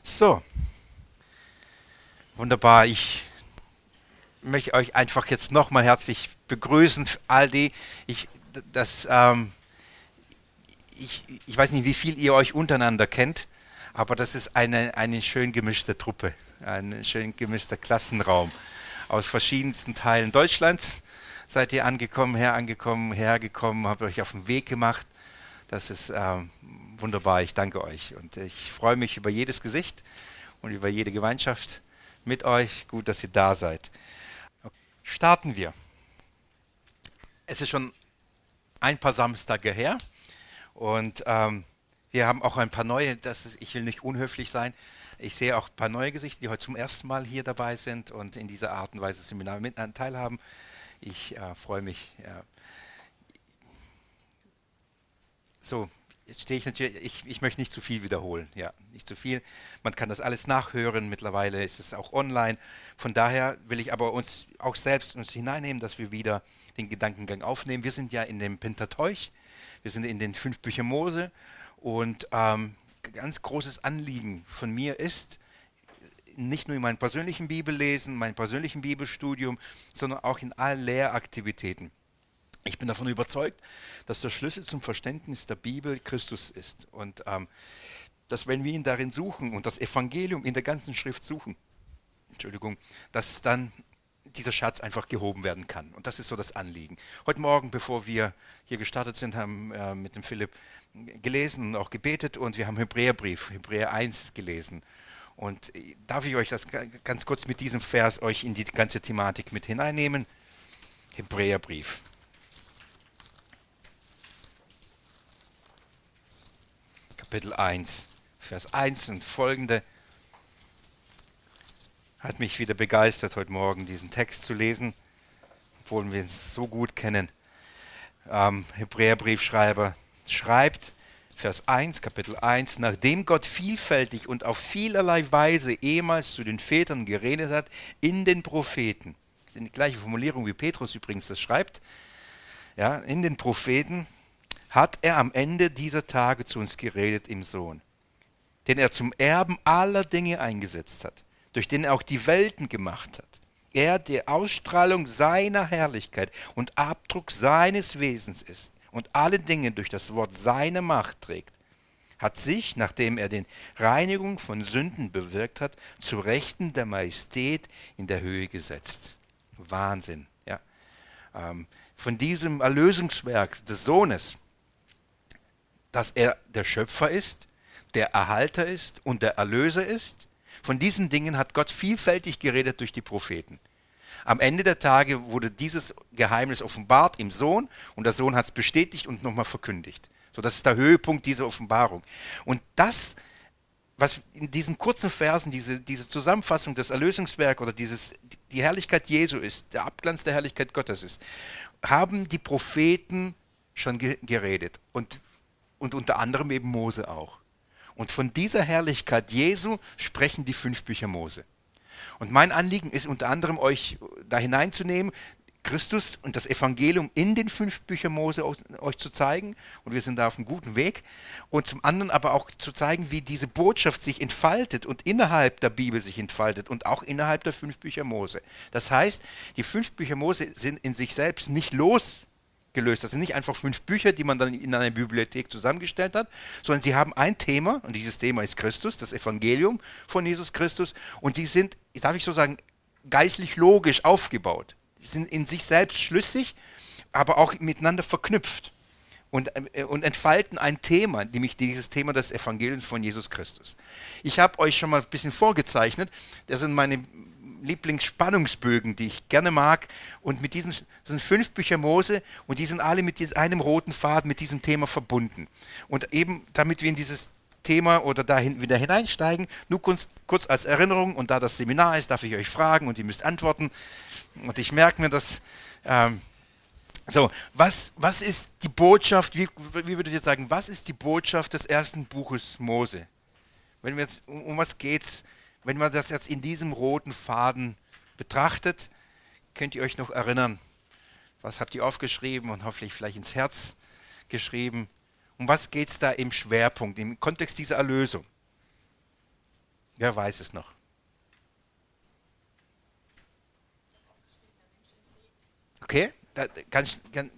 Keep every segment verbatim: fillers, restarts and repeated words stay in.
So, wunderbar. Ich möchte euch einfach jetzt nochmal herzlich begrüßen, all die. Ich, das, ähm, ich, ich weiß nicht, wie viel ihr euch untereinander kennt, aber das ist eine, eine schön gemischte Truppe, ein schön gemischter Klassenraum aus verschiedensten Teilen Deutschlands. Seid ihr angekommen, herangekommen, hergekommen, habt euch auf den Weg gemacht. Das ist ähm, wunderbar, ich danke euch und ich freue mich über jedes Gesicht und über jede Gemeinschaft mit euch. Gut, dass ihr da seid. Starten wir. Es ist schon ein paar Samstage her und ähm, wir haben auch ein paar neue, das ist, ich will nicht unhöflich sein, ich sehe auch ein paar neue Gesichter, die heute zum ersten Mal hier dabei sind und in dieser Art und Weise Seminar mit teilhaben. Ich äh, freue mich. Ja. So, jetzt stehe ich natürlich, ich, ich möchte nicht zu viel wiederholen, ja, nicht zu viel. Man kann das alles nachhören, mittlerweile ist es auch online. Von daher will ich aber uns auch selbst uns hineinnehmen, dass wir wieder den Gedankengang aufnehmen. Wir sind ja in dem Pentateuch, wir sind in den fünf Büchern Mose und ähm, ganz großes Anliegen von mir ist, nicht nur in meinem persönlichen Bibellesen, meinem persönlichen Bibelstudium, sondern auch in allen Lehraktivitäten. Ich bin davon überzeugt, dass der Schlüssel zum Verständnis der Bibel Christus ist und ähm, dass wenn wir ihn darin suchen und das Evangelium in der ganzen Schrift suchen, Entschuldigung, dass dann dieser Schatz einfach gehoben werden kann. Und das ist so das Anliegen. Heute Morgen, bevor wir hier gestartet sind, haben wir äh, mit dem Philipp gelesen und auch gebetet und wir haben Hebräerbrief, Hebräer eins gelesen. Und äh, darf ich euch das ganz kurz mit diesem Vers euch in die ganze Thematik mit hineinnehmen? Hebräerbrief. Kapitel eins, Vers eins und folgende hat mich wieder begeistert, heute Morgen diesen Text zu lesen, obwohl wir ihn so gut kennen. Ähm, Hebräerbriefschreiber schreibt, Vers eins, Kapitel eins, nachdem Gott vielfältig und auf vielerlei Weise ehemals zu den Vätern geredet hat, in den Propheten, das ist die gleiche Formulierung wie Petrus übrigens das schreibt, ja, in den Propheten, hat er am Ende dieser Tage zu uns geredet im Sohn, den er zum Erben aller Dinge eingesetzt hat, durch den er auch die Welten gemacht hat. Er, der Ausstrahlung seiner Herrlichkeit und Abdruck seines Wesens ist und alle Dinge durch das Wort seiner Macht trägt, hat sich, nachdem er den Reinigung von Sünden bewirkt hat, zu Rechten der Majestät in der Höhe gesetzt. Wahnsinn, ja. Ähm, von diesem Erlösungswerk des Sohnes, dass er der Schöpfer ist, der Erhalter ist und der Erlöser ist. Von diesen Dingen hat Gott vielfältig geredet durch die Propheten. Am Ende der Tage wurde dieses Geheimnis offenbart im Sohn und der Sohn hat es bestätigt und nochmal verkündigt. So, das ist der Höhepunkt dieser Offenbarung. Und das, was in diesen kurzen Versen, diese, diese Zusammenfassung des Erlösungswerks oder dieses, die Herrlichkeit Jesu ist, der Abglanz der Herrlichkeit Gottes ist, haben die Propheten schon ge- geredet. Und Und unter anderem eben Mose auch. Und von dieser Herrlichkeit Jesu sprechen die fünf Bücher Mose. Und mein Anliegen ist unter anderem, euch da hineinzunehmen, Christus und das Evangelium in den fünf Büchern Mose euch zu zeigen. Und wir sind da auf einem guten Weg. Und zum anderen aber auch zu zeigen, wie diese Botschaft sich entfaltet und innerhalb der Bibel sich entfaltet und auch innerhalb der fünf Bücher Mose. Das heißt, die fünf Bücher Mose sind in sich selbst nicht los gelöst. Das sind nicht einfach fünf Bücher, die man dann in einer Bibliothek zusammengestellt hat, sondern sie haben ein Thema und dieses Thema ist Christus, das Evangelium von Jesus Christus und sie sind, darf ich so sagen, geistlich logisch aufgebaut. Sie sind in sich selbst schlüssig, aber auch miteinander verknüpft und, äh, und entfalten ein Thema, nämlich dieses Thema des Evangeliums von Jesus Christus. Ich habe euch schon mal ein bisschen vorgezeichnet, das sind meine Lieblingsspannungsbögen, die ich gerne mag. Und mit diesen das sind fünf Bücher Mose und die sind alle mit einem roten Faden mit diesem Thema verbunden. Und eben, damit wir in dieses Thema oder dahin wieder hineinsteigen, nur kurz, kurz als Erinnerung, und da das Seminar ist, darf ich euch fragen und ihr müsst antworten. Und ich merke mir das. Ähm, so, was, was ist die Botschaft, wie, wie würdet ihr sagen, was ist die Botschaft des ersten Buches Mose? Wenn wir jetzt, um, um was geht's? Wenn man das jetzt in diesem roten Faden betrachtet, könnt ihr euch noch erinnern, was habt ihr aufgeschrieben und hoffentlich vielleicht ins Herz geschrieben? Um was geht es da im Schwerpunkt, im Kontext dieser Erlösung? Wer weiß es noch? Okay, da, ganz, ganz,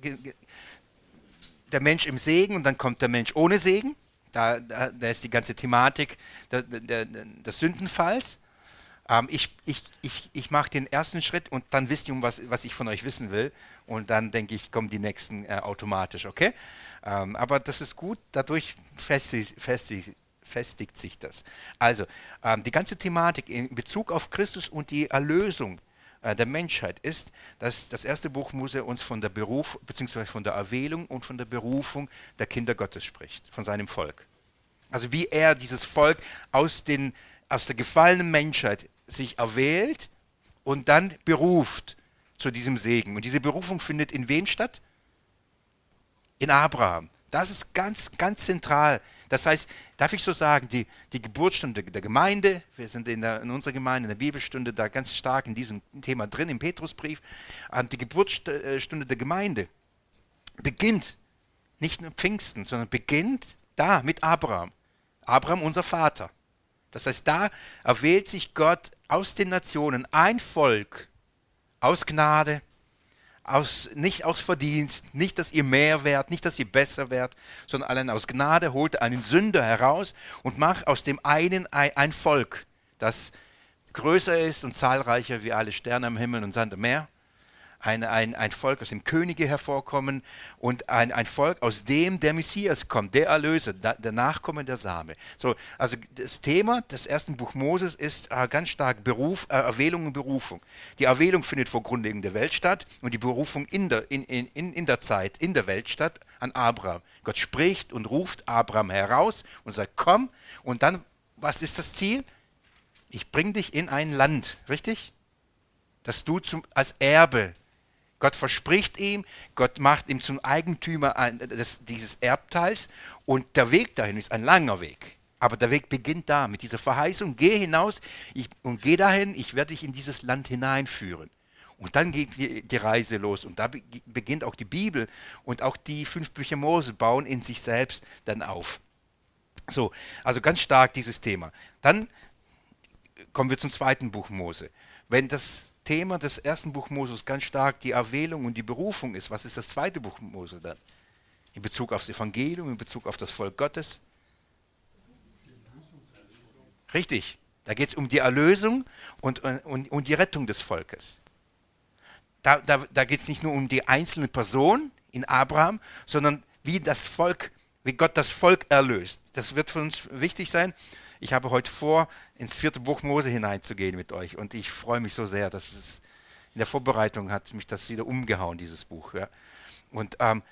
der Mensch im Segen und dann kommt der Mensch ohne Segen. Da, da, da ist die ganze Thematik der, der, des Sündenfalls. Ähm, ich ich, ich, ich mache den ersten Schritt und dann wisst ihr, um was, was ich von euch wissen will. Und dann denke ich, kommen die nächsten äh, automatisch, okay? Ähm, aber das ist gut, dadurch festigt, festigt, festigt sich das. Also, ähm, die ganze Thematik in Bezug auf Christus und die Erlösung äh, der Menschheit ist, dass das erste Buch Mose uns von der Beruf, beziehungsweise von der Erwählung und von der Berufung der Kinder Gottes spricht, von seinem Volk. Also wie er dieses Volk aus, den, aus der gefallenen Menschheit sich erwählt und dann beruft zu diesem Segen. Und diese Berufung findet in wem statt? In Abraham. Das ist ganz, ganz zentral. Das heißt, darf ich so sagen, die, die Geburtsstunde der Gemeinde, wir sind in, der, in unserer Gemeinde, in der Bibelstunde, da ganz stark in diesem Thema drin, im Petrusbrief, die Geburtsstunde der Gemeinde beginnt nicht nur Pfingsten, sondern beginnt da mit Abraham. Abraham, unser Vater. Das heißt, da erwählt sich Gott aus den Nationen ein Volk aus Gnade, aus, nicht aus Verdienst, nicht, dass ihr mehr wärt, nicht, dass ihr besser wärt, sondern allein aus Gnade holt er einen Sünder heraus und macht aus dem einen ein, ein Volk, das größer ist und zahlreicher wie alle Sterne am Himmel und Sand am Meer. Ein, ein, ein Volk, aus dem Könige hervorkommen und ein, ein Volk, aus dem der Messias kommt, der Erlöser, da, der Nachkomme, der Same. So, also das Thema des ersten Buch Moses ist äh, ganz stark Beruf, äh, Erwählung und Berufung. Die Erwählung findet vor Grundlegung der Welt statt und die Berufung in der, in, in, in der Zeit, in der Welt statt an Abraham. Gott spricht und ruft Abraham heraus und sagt, komm, und dann, was ist das Ziel? Ich bringe dich in ein Land, richtig? Dass du zum, als Erbe, Gott verspricht ihm, Gott macht ihm zum Eigentümer ein, des, dieses Erbteils und der Weg dahin ist ein langer Weg. Aber der Weg beginnt da mit dieser Verheißung, geh hinaus ich, und geh dahin, ich werde dich in dieses Land hineinführen. Und dann geht die, die Reise los und da be, beginnt auch die Bibel und auch die fünf Bücher Mose bauen in sich selbst dann auf. So, also ganz stark dieses Thema. Dann kommen wir zum zweiten Buch Mose. Wenn das Thema des ersten Buch Moses ganz stark die Erwählung und die Berufung ist, was ist das zweite Buch Mose dann? In Bezug auf das Evangelium, in Bezug auf das Volk Gottes? Richtig, da geht es um die Erlösung und, und, und die Rettung des Volkes. Da, da, da geht es nicht nur um die einzelne Person in Abraham, sondern wie das Volk, wie Gott das Volk erlöst. Das wird für uns wichtig sein. Ich habe heute vor, ins vierte Buch Mose hineinzugehen mit euch und ich freue mich so sehr, dass es in der Vorbereitung hat mich das wieder umgehauen, dieses Buch. Ja. Und ähm,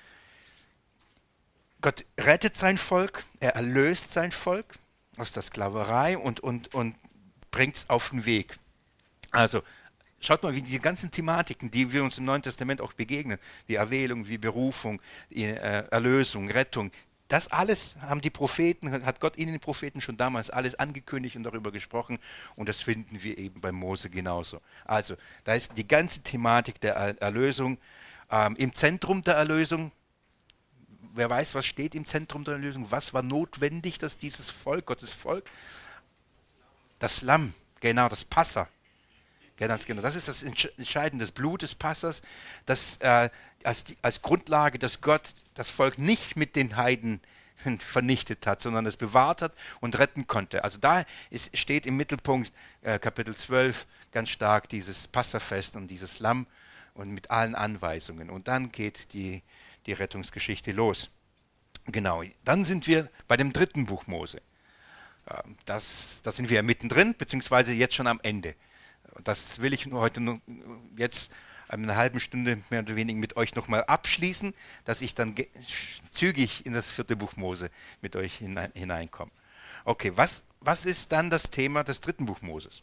Gott rettet sein Volk, er erlöst sein Volk aus der Sklaverei und, und, und bringt es auf den Weg. Also schaut mal, wie die ganzen Thematiken, die wir uns im Neuen Testament auch begegnen, die Erwählung, wie Berufung, die, äh, Erlösung, Rettung, das alles haben die Propheten, hat Gott ihnen den Propheten schon damals alles angekündigt und darüber gesprochen und das finden wir eben bei Mose genauso. Also, da ist die ganze Thematik der Erlösung ähm, im Zentrum der Erlösung. Wer weiß, was steht im Zentrum der Erlösung? Was war notwendig, dass dieses Volk, Gottes Volk, das Lamm, genau, das Passa, ganz genau, das ist das Entscheidende, das Blut des Passers, das äh, als, die, als Grundlage, dass Gott das Volk nicht mit den Heiden vernichtet hat, sondern es bewahrt hat und retten konnte. Also da ist, steht im Mittelpunkt äh, Kapitel zwölf ganz stark dieses Passafest und dieses Lamm und mit allen Anweisungen. Und dann geht die, die Rettungsgeschichte los. Genau, dann sind wir bei dem dritten Buch Mose. Äh, das, da sind wir mittendrin, beziehungsweise jetzt schon am Ende. Das will ich nur heute nur jetzt eine halbe Stunde mehr oder weniger mit euch nochmal abschließen, dass ich dann zügig in das vierte Buch Mose mit euch hinein, hineinkomme. Okay, was, was ist dann das Thema des dritten Buch Moses?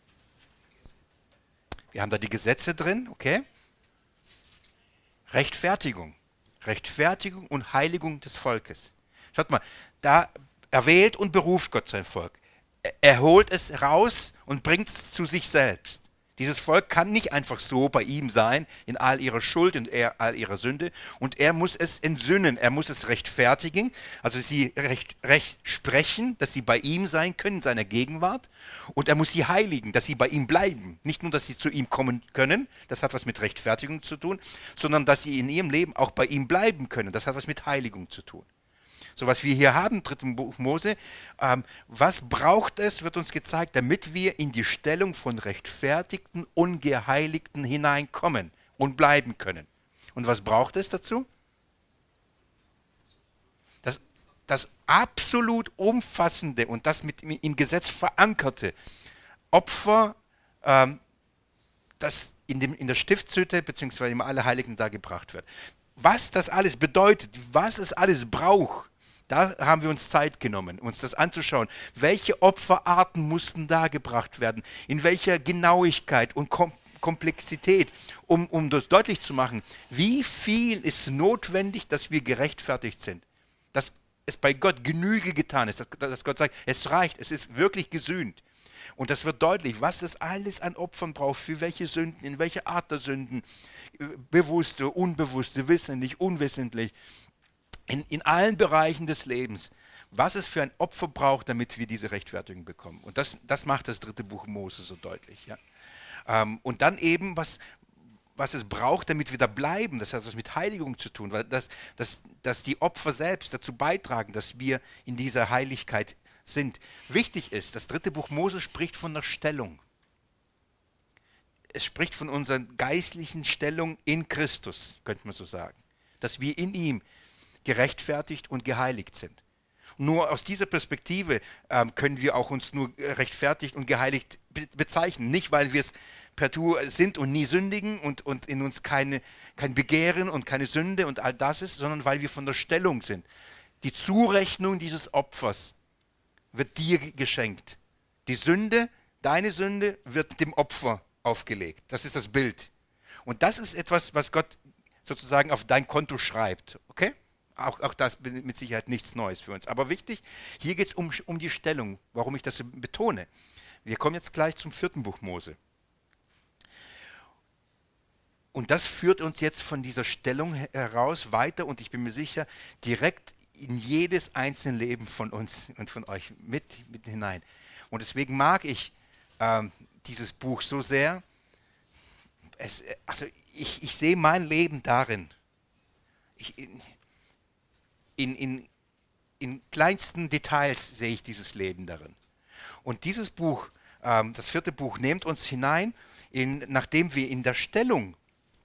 Wir haben da die Gesetze drin, okay? Rechtfertigung. Rechtfertigung und Heiligung des Volkes. Schaut mal, da erwählt und beruft Gott sein Volk. Er holt es raus und bringt es zu sich selbst. Dieses Volk kann nicht einfach so bei ihm sein, in all ihrer Schuld und er, all ihrer Sünde. Und er muss es entsühnen, er muss es rechtfertigen, also sie recht, recht sprechen, dass sie bei ihm sein können, in seiner Gegenwart. Und er muss sie heiligen, dass sie bei ihm bleiben. Nicht nur, dass sie zu ihm kommen können, das hat was mit Rechtfertigung zu tun, sondern dass sie in ihrem Leben auch bei ihm bleiben können. Das hat was mit Heiligung zu tun. So was wir hier haben, dritten Buch Mose, ähm, was braucht es, wird uns gezeigt, damit wir in die Stellung von rechtfertigten, ungeheiligten hineinkommen und bleiben können. Und was braucht es dazu? Das, das absolut umfassende und das mit im Gesetz verankerte Opfer, ähm, das in, dem, in der Stiftshütte bzw. im Allerheiligen da gebracht wird. Was das alles bedeutet, was es alles braucht, da haben wir uns Zeit genommen, uns das anzuschauen. Welche Opferarten mussten da gebracht werden? In welcher Genauigkeit und Kom Komplexität, um, um das deutlich zu machen, wie viel ist notwendig, dass wir gerechtfertigt sind. Dass es bei Gott Genüge getan ist, dass, dass Gott sagt, es reicht, es ist wirklich gesühnt. Und das wird deutlich, was es alles an Opfern braucht, für welche Sünden, in welche Art der Sünden, bewusste, unbewusste, wissentlich, unwissentlich. In, in allen Bereichen des Lebens, was es für ein Opfer braucht, damit wir diese Rechtfertigung bekommen. Und das, das macht das dritte Buch Mose so deutlich. Ja. Ähm, und dann eben, was, was es braucht, damit wir da bleiben, das hat was mit Heiligung zu tun, weil das, das, dass die Opfer selbst dazu beitragen, dass wir in dieser Heiligkeit sind. Wichtig ist, das dritte Buch Mose spricht von der Stellung. Es spricht von unserer geistlichen Stellung in Christus, könnte man so sagen. Dass wir in ihm gerechtfertigt und geheiligt sind. Nur aus dieser Perspektive ähm, können wir auch uns nur rechtfertigt und geheiligt be bezeichnen. Nicht, weil wir es per Tour sind und nie sündigen und, und in uns keine, kein Begehren und keine Sünde und all das ist, sondern weil wir von der Stellung sind. Die Zurechnung dieses Opfers wird dir geschenkt. Die Sünde, deine Sünde, wird dem Opfer aufgelegt. Das ist das Bild. Und das ist etwas, was Gott sozusagen auf dein Konto schreibt. Okay? Auch, auch das mit Sicherheit nichts Neues für uns. Aber wichtig, hier geht es um, um die Stellung, warum ich das so betone. Wir kommen jetzt gleich zum vierten Buch Mose. Und das führt uns jetzt von dieser Stellung heraus weiter und ich bin mir sicher, direkt in jedes einzelne Leben von uns und von euch mit, mit hinein. Und deswegen mag ich ähm, dieses Buch so sehr. Es, also ich, ich sehe mein Leben darin. Ich, In, in, in kleinsten Details sehe ich dieses Leben darin. Und dieses Buch, ähm, das vierte Buch, nimmt uns hinein, in, nachdem wir in der Stellung,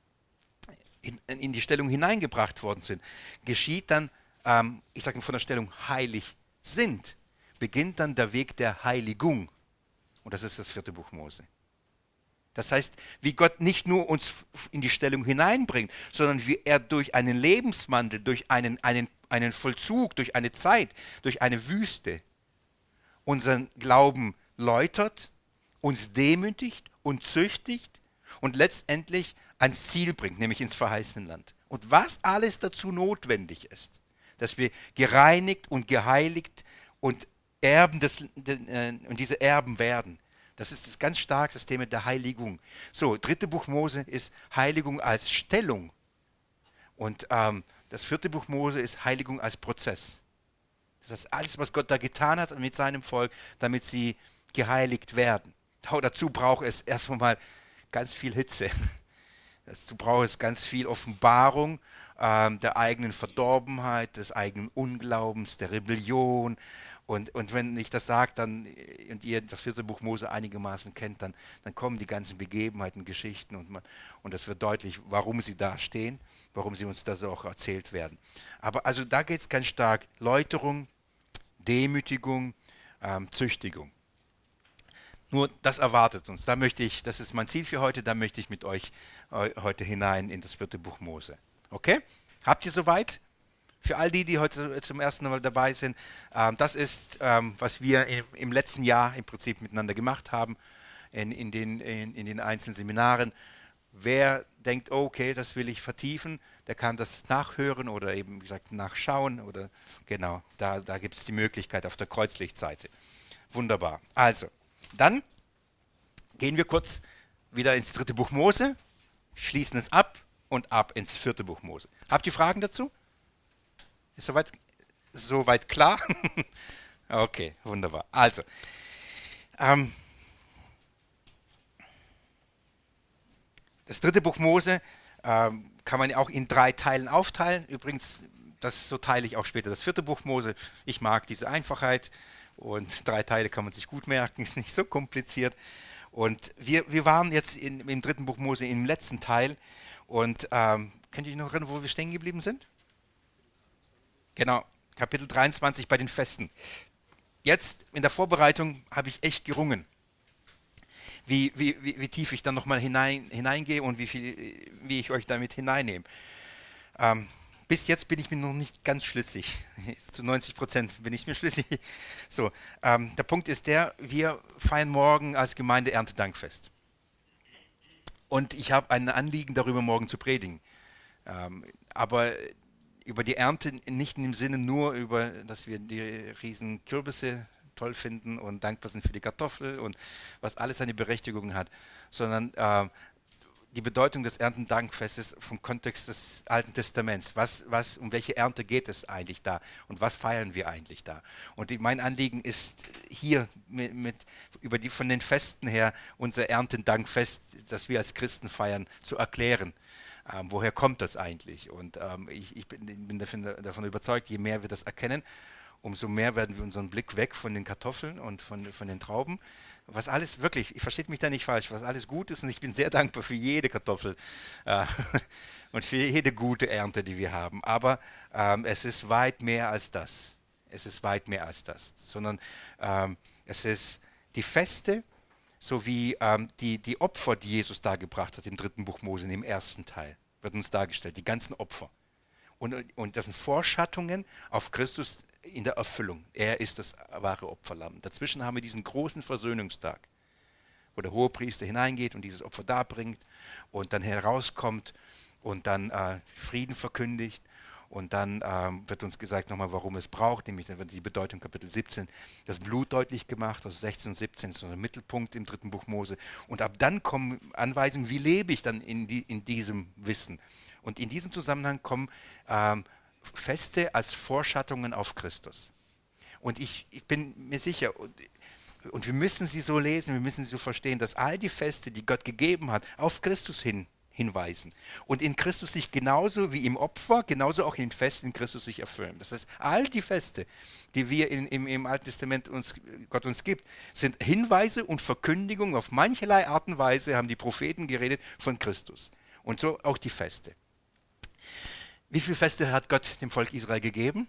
in, in die Stellung hineingebracht worden sind, geschieht dann, ähm, ich sage von der Stellung heilig sind, beginnt dann der Weg der Heiligung. Und das ist das vierte Buch Mose. Das heißt, wie Gott nicht nur uns in die Stellung hineinbringt, sondern wie er durch einen Lebenswandel, durch einen, einen, einen Vollzug, durch eine Zeit, durch eine Wüste unseren Glauben läutert, uns demütigt und züchtigt und letztendlich ans Ziel bringt, nämlich ins verheißene Land. Und was alles dazu notwendig ist, dass wir gereinigt und geheiligt und Erben des, äh, und diese Erben werden. Das ist das ganz stark das Thema der Heiligung. So, dritte Buch Mose ist Heiligung als Stellung. Und ähm, das vierte Buch Mose ist Heiligung als Prozess. Das heißt, alles, was Gott da getan hat mit seinem Volk, damit sie geheiligt werden. Dazu braucht es erstmal ganz viel Hitze. Dazu braucht es ganz viel Offenbarung ähm, der eigenen Verdorbenheit, des eigenen Unglaubens, der Rebellion. Und, und wenn ich das sage, dann, und ihr das vierte Buch Mose einigermaßen kennt, dann, dann kommen die ganzen Begebenheiten, Geschichten und, man, und es wird deutlich, warum sie da stehen, warum sie uns da so auch erzählt werden. Aber also da geht es ganz stark Läuterung, Demütigung, ähm, Züchtigung. Nur das erwartet uns. Da möchte ich, das ist mein Ziel für heute, da möchte ich mit euch äh, heute hinein in das vierte Buch Mose. Okay? Habt ihr soweit? Für all die, die heute zum ersten Mal dabei sind, ähm, das ist, ähm, was wir im, im letzten Jahr im Prinzip miteinander gemacht haben, in, in, den, in, in den einzelnen Seminaren. Wer denkt, oh, okay, das will ich vertiefen, der kann das nachhören oder eben, wie gesagt, nachschauen. Oder genau, da, da gibt es die Möglichkeit auf der Kreuzlichtseite. Wunderbar. Also, dann gehen wir kurz wieder ins dritte Buch Mose, schließen es ab und ab ins vierte Buch Mose. Habt ihr Fragen dazu? Ist soweit, soweit klar? Okay, wunderbar. Also, ähm, das dritte Buch Mose ähm, kann man auch in drei Teilen aufteilen. Übrigens, das so teile ich auch später das vierte Buch Mose. Ich mag diese Einfachheit und drei Teile kann man sich gut merken, ist nicht so kompliziert. Und wir, wir waren jetzt in, im dritten Buch Mose im letzten Teil und ähm, könnt ihr euch noch erinnern, wo wir stehen geblieben sind? Genau, Kapitel dreiundzwanzig bei den Festen. Jetzt in der Vorbereitung habe ich echt gerungen, wie, wie, wie, wie tief ich dann nochmal hinein, hineingehe und wie, viel, wie ich euch damit hineinnehme. Ähm, bis jetzt bin ich mir noch nicht ganz schlüssig. Zu neunzig Prozent bin ich mir schlüssig. So, ähm, der Punkt ist der, wir feiern morgen als Gemeinde Erntedankfest. Und ich habe ein Anliegen darüber, morgen zu predigen. Ähm, aber über die Ernte nicht im Sinne nur über, dass wir die riesen Kürbisse toll finden und dankbar sind für die Kartoffel und was alles seine Berechtigung hat, sondern äh, die Bedeutung des Erntedankfestes vom Kontext des Alten Testaments. Was, was, um welche Ernte geht es eigentlich da und was feiern wir eigentlich da? Und die, mein Anliegen ist hier mit, mit, über die, von den Festen her unser Erntedankfest, das wir als Christen feiern, zu erklären. Ähm, woher kommt das eigentlich? Und ähm, ich, ich bin, bin davon, davon überzeugt, je mehr wir das erkennen, umso mehr werden wir unseren Blick weg von den Kartoffeln und von, von den Trauben. Was alles wirklich, ich verstehe mich da nicht falsch, was alles gut ist und ich bin sehr dankbar für jede Kartoffel äh, und für jede gute Ernte, die wir haben. Aber ähm, es ist weit mehr als das. Es ist weit mehr als das. Sondern ähm, es ist die Feste sowie ähm, die, die Opfer, die Jesus dargebracht hat im dritten Buch Mose, in dem ersten Teil, wird uns dargestellt, die ganzen Opfer. Und, und das sind Vorschattungen auf Christus in der Erfüllung. Er ist das wahre Opferlamm. Dazwischen haben wir diesen großen Versöhnungstag, wo der Hohepriester hineingeht und dieses Opfer darbringt und dann herauskommt und dann äh, Frieden verkündigt. Und dann ähm, wird uns gesagt nochmal, warum es braucht, nämlich dann wird die Bedeutung Kapitel siebzehn, das Blut deutlich gemacht, aus sechzehn und siebzehn ist so ein Mittelpunkt im dritten Buch Mose. Und ab dann kommen Anweisungen, wie lebe ich dann in, die, in diesem Wissen. Und in diesem Zusammenhang kommen ähm, Feste als Vorschattungen auf Christus. Und ich, ich bin mir sicher, und, und wir müssen sie so lesen, wir müssen sie so verstehen, dass all die Feste, die Gott gegeben hat, auf Christus hin hinweisen. Und in Christus sich genauso wie im Opfer, genauso auch in den Festen in Christus sich erfüllen. Das heißt, all die Feste, die wir in, im, im Alten Testament uns, Gott uns gibt, sind Hinweise und Verkündigungen auf mancherlei Art und Weise, haben die Propheten geredet von Christus. Und so auch die Feste. Wie viele Feste hat Gott dem Volk Israel gegeben?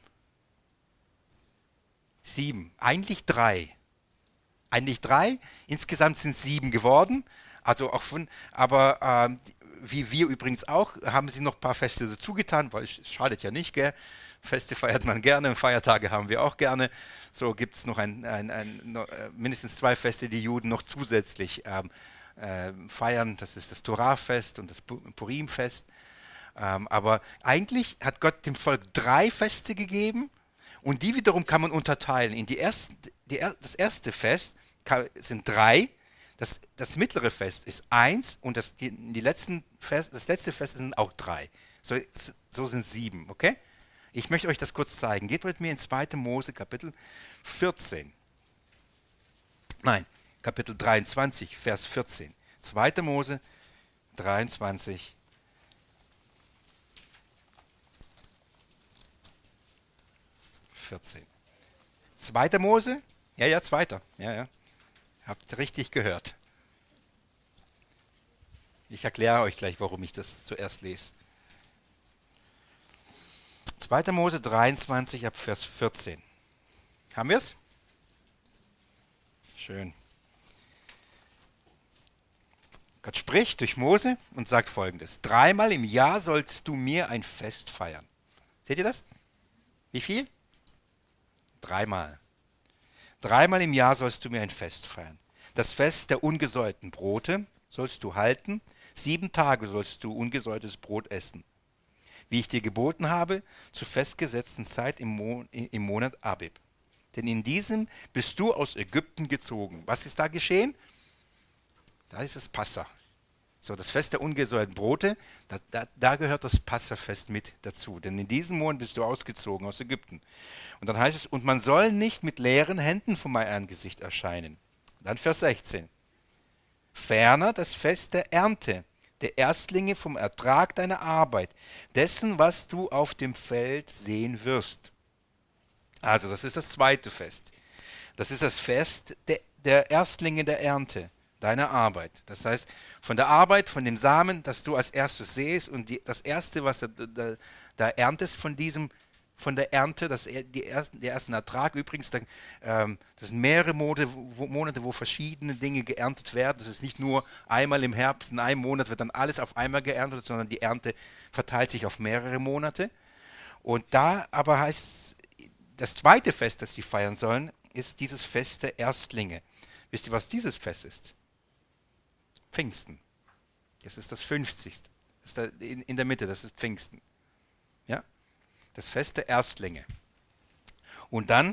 Sieben. Eigentlich drei. Eigentlich drei. Insgesamt sind es sieben geworden. Also auch von, aber ähm, wie wir übrigens auch, haben sie noch ein paar Feste dazugetan, weil es schadet ja nicht, gell? Feste feiert man gerne, Feiertage haben wir auch gerne. So gibt es noch ein, ein, ein, noch, äh, mindestens zwei Feste, die Juden noch zusätzlich ähm, äh, feiern. Das ist das Torah-Fest und das Purim-Fest. Ähm, aber eigentlich hat Gott dem Volk drei Feste gegeben und die wiederum kann man unterteilen. In die ersten, die, das erste Fest kann, sind drei. Das, das mittlere Fest ist eins und das, die, die letzten Fest, das letzte Fest sind auch drei. So, so sind sieben, okay? Ich möchte euch das kurz zeigen. Geht mit mir in zweite Mose, Kapitel vierzehn. Nein, Kapitel dreiundzwanzig, Vers vierzehn. zweite Mose dreiundzwanzig, vierzehn. zweite Mose? Ja, ja, zweiter. Ja, ja. Habt richtig gehört. Ich erkläre euch gleich, warum ich das zuerst lese. zweite Mose dreiundzwanzig ab Vers vierzehn. Haben wir es? Schön. Gott spricht durch Mose und sagt Folgendes. Dreimal im Jahr sollst du mir ein Fest feiern. Seht ihr das? Wie viel? Dreimal. Dreimal im Jahr sollst du mir ein Fest feiern. Das Fest der ungesäuerten Brote sollst du halten. Sieben Tage sollst du ungesäuertes Brot essen. Wie ich dir geboten habe, zur festgesetzten Zeit im, Mo im Monat Abib. Denn in diesem bist du aus Ägypten gezogen. Was ist da geschehen? Da ist es Passa. So, das Fest der ungesäuerten Brote, da, da, da gehört das Passafest mit dazu. Denn in diesem Monat bist du ausgezogen aus Ägypten. Und dann heißt es, und man soll nicht mit leeren Händen vor meinem Angesicht erscheinen. Dann Vers sechzehn. Ferner das Fest der Ernte, der Erstlinge vom Ertrag deiner Arbeit, dessen, was du auf dem Feld sehen wirst. Also, das ist das zweite Fest. Das ist das Fest der, der Erstlinge der Ernte, deiner Arbeit. Das heißt, von der Arbeit, von dem Samen, das du als erstes sähst und die, das Erste, was du da, da erntest von diesem, von der Ernte, das, die ersten, der ersten Ertrag. Übrigens, dann, ähm, das sind mehrere Monate wo, Monate, wo verschiedene Dinge geerntet werden. Das ist nicht nur einmal im Herbst, in einem Monat wird dann alles auf einmal geerntet, sondern die Ernte verteilt sich auf mehrere Monate. Und da aber heißt, das zweite Fest, das sie feiern sollen, ist dieses Fest der Erstlinge. Wisst ihr, was dieses Fest ist? Pfingsten. Das ist das fünfzigste. Das ist da in, in der Mitte, das ist Pfingsten. Ja? Das Fest der Erstlinge. Und dann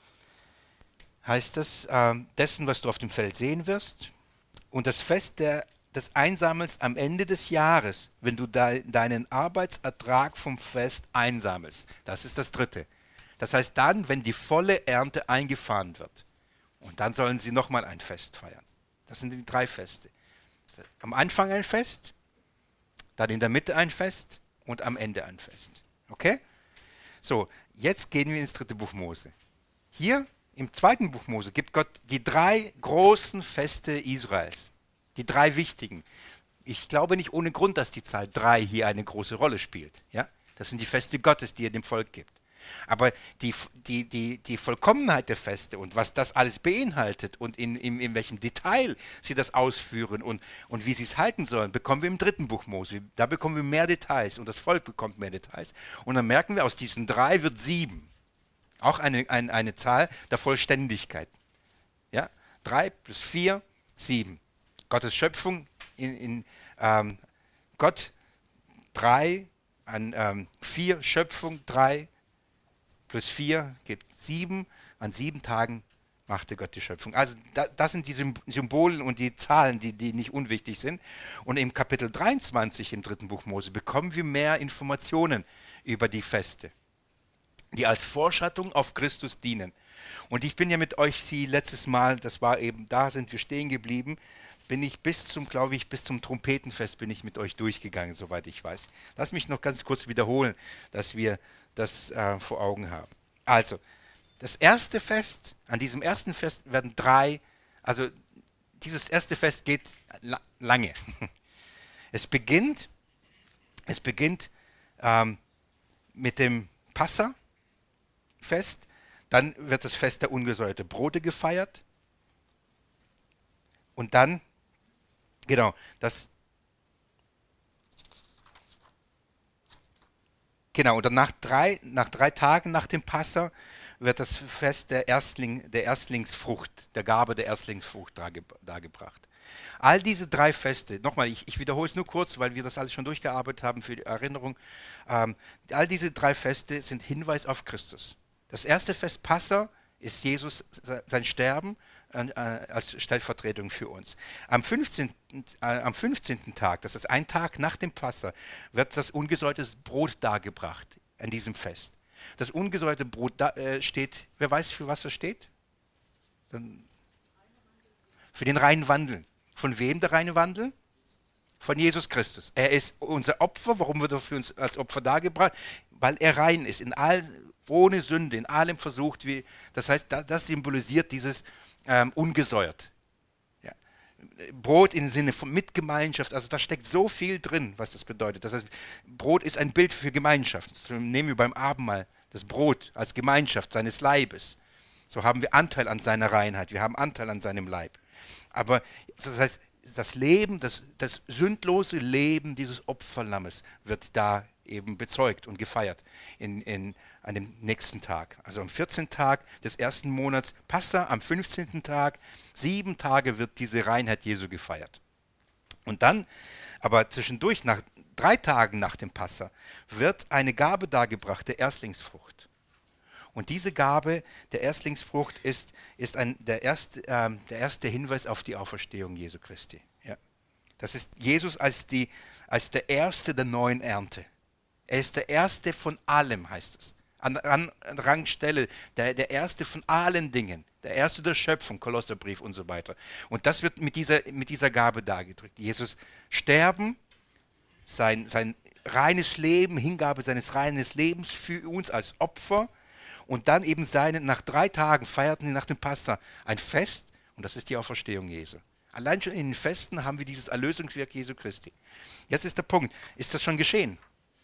heißt es, äh, dessen, was du auf dem Feld sehen wirst, und das Fest der, des Einsammels am Ende des Jahres, wenn du de, deinen Arbeitsertrag vom Fest einsammelst. Das ist das dritte. Das heißt dann, wenn die volle Ernte eingefahren wird. Und dann sollen sie nochmal ein Fest feiern. Das sind die drei Feste. Am Anfang ein Fest, dann in der Mitte ein Fest und am Ende ein Fest. Okay? So, jetzt gehen wir ins dritte Buch Mose. Hier im zweiten Buch Mose gibt Gott die drei großen Feste Israels. Die drei wichtigen. Ich glaube nicht ohne Grund, dass die Zahl drei hier eine große Rolle spielt. Ja? Das sind die Feste Gottes, die er dem Volk gibt. Aber die, die, die, die Vollkommenheit der Feste und was das alles beinhaltet und in, in, in welchem Detail sie das ausführen und, und wie sie es halten sollen, bekommen wir im dritten Buch Mose. Da bekommen wir mehr Details und das Volk bekommt mehr Details. Und dann merken wir, aus diesen drei wird sieben. Auch eine, eine, eine Zahl der Vollständigkeit. Ja? Drei plus vier, sieben. Gottes Schöpfung in, in ähm, Gott, drei, an ähm, vier Schöpfung, drei, plus vier gibt sieben. An sieben Tagen machte Gott die Schöpfung. Also da, das sind die Symbole und die Zahlen, die, die nicht unwichtig sind. Und im Kapitel dreiundzwanzig im dritten Buch Mose bekommen wir mehr Informationen über die Feste, die als Vorschattung auf Christus dienen. Und ich bin ja mit euch sie letztes Mal, das war eben, da sind wir stehen geblieben, bin ich bis zum, glaube ich, bis zum Trompetenfest bin ich mit euch durchgegangen, soweit ich weiß. Lass mich noch ganz kurz wiederholen, dass wir das äh, vor Augen haben. Also, das erste Fest, an diesem ersten Fest werden drei, also dieses erste Fest geht la lange. Es beginnt, es beginnt ähm, mit dem Passa-Fest, dann wird das Fest der ungesäuerten Brote gefeiert und dann, genau, das Genau, und dann nach drei, nach drei Tagen nach dem Passa wird das Fest der, Erstling, der Erstlingsfrucht, der Gabe der Erstlingsfrucht dargebracht. All diese drei Feste, nochmal, ich, ich wiederhole es nur kurz, weil wir das alles schon durchgearbeitet haben für die Erinnerung. Ähm, all diese drei Feste sind Hinweis auf Christus. Das erste Fest Passa ist Jesus, sein Sterben äh, als Stellvertretung für uns. Am fünfzehnten. Äh, am fünfzehnten Tag, das ist ein Tag nach dem Passa, wird das ungesäuerte Brot dargebracht an diesem Fest. Das ungesäuerte Brot da, äh, steht, wer weiß, für was das steht? Dann, für den reinen Wandel. Von wem der reine Wandel? Von Jesus Christus. Er ist unser Opfer. Warum wird er für uns als Opfer dargebracht? Weil er rein ist, in all, ohne Sünde, in allem versucht. Wie, das heißt, das symbolisiert dieses ähm, ungesäuert. Ja. Brot im Sinne von Mitgemeinschaft, also da steckt so viel drin, was das bedeutet. Das heißt, Brot ist ein Bild für Gemeinschaft. So nehmen wir beim Abendmahl das Brot als Gemeinschaft seines Leibes. So haben wir Anteil an seiner Reinheit, wir haben Anteil an seinem Leib. Aber das heißt, das Leben, das, das sündlose Leben dieses Opferlammes wird da eben bezeugt und gefeiert in, in, an dem nächsten Tag. Also am vierzehnten Tag des ersten Monats Passa, am fünfzehnten Tag, sieben Tage wird diese Reinheit Jesu gefeiert. Und dann, aber zwischendurch, nach drei Tagen nach dem Passa, wird eine Gabe dargebracht, der Erstlingsfrucht. Und diese Gabe der Erstlingsfrucht ist, ist ein, der, erste, ähm, der erste Hinweis auf die Auferstehung Jesu Christi. Ja. Das ist Jesus als, die, als der Erste der neuen Ernte. Er ist der Erste von allem, heißt es. An, an, an Rangstelle, der, der Erste von allen Dingen. Der Erste der Schöpfung, Kolosserbrief und so weiter. Und das wird mit dieser, mit dieser Gabe dargedrückt. Jesus sterben, sein, sein reines Leben, Hingabe seines reinen Lebens für uns als Opfer und dann eben seine, nach drei Tagen feierten sie nach dem Passa ein Fest und das ist die Auferstehung Jesu. Allein schon in den Festen haben wir dieses Erlösungswerk Jesu Christi. Jetzt ist der Punkt, ist das schon geschehen?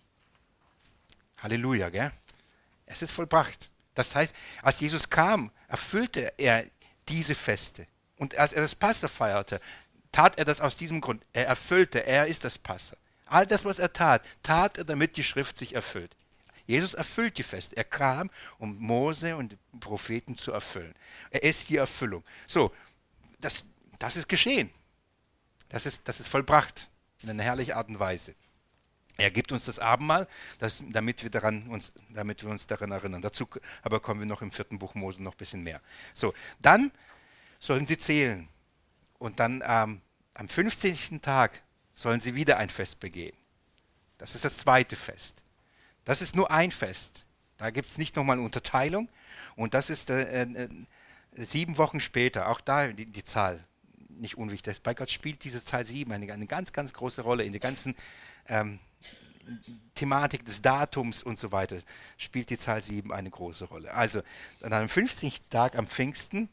Halleluja, gell? Es ist vollbracht. Das heißt, als Jesus kam, erfüllte er diese Feste. Und als er das Passa feierte, tat er das aus diesem Grund. Er erfüllte, er ist das Passa. All das, was er tat, tat er, damit die Schrift sich erfüllt. Jesus erfüllt die Feste. Er kam, um Mose und die Propheten zu erfüllen. Er ist die Erfüllung. So, das, das ist geschehen. Das ist, das ist vollbracht in einer herrlichen Art und Weise. Er gibt uns das Abendmahl, das, damit, wir daran uns, damit wir uns daran erinnern. Dazu aber kommen wir noch im vierten Buch Mose noch ein bisschen mehr. So, dann sollen sie zählen. Und dann ähm, am fünfzehnten Tag sollen sie wieder ein Fest begehen. Das ist das zweite Fest. Das ist nur ein Fest. Da gibt es nicht nochmal eine Unterteilung. Und das ist äh, äh, sieben Wochen später, auch da die, die Zahl nicht unwichtig. Bei Gott spielt diese Zahl sieben eine, eine ganz, ganz große Rolle in der ganzen ähm, Thematik des Datums und so weiter. Spielt die Zahl sieben eine große Rolle. Also an einem fünfzehnten Tag am Pfingsten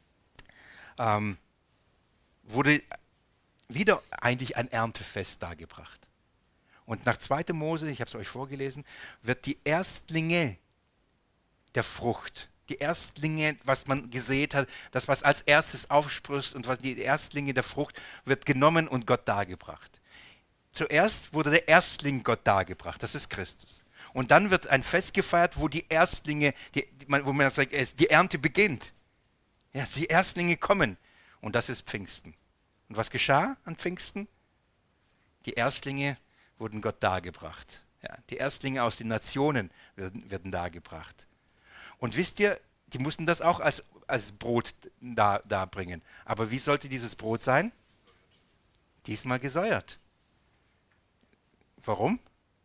ähm, wurde wieder eigentlich ein Erntefest dargebracht. Und nach zweiter Mose, ich habe es euch vorgelesen, wird die Erstlinge der Frucht, die Erstlinge, was man gesät hat, das, was als erstes aufsprießt und was die Erstlinge der Frucht, wird genommen und Gott dargebracht. Zuerst wurde der Erstling Gott dargebracht, das ist Christus. Und dann wird ein Fest gefeiert, wo die Erstlinge, die, wo man sagt, die Ernte beginnt. Ja, die Erstlinge kommen und das ist Pfingsten. Und was geschah an Pfingsten? Die Erstlinge wurden Gott dargebracht. Ja, die Erstlinge aus den Nationen werden, werden dargebracht. Und wisst ihr, die mussten das auch als, als Brot dar, darbringen. Aber wie sollte dieses Brot sein? Diesmal gesäuert. Warum?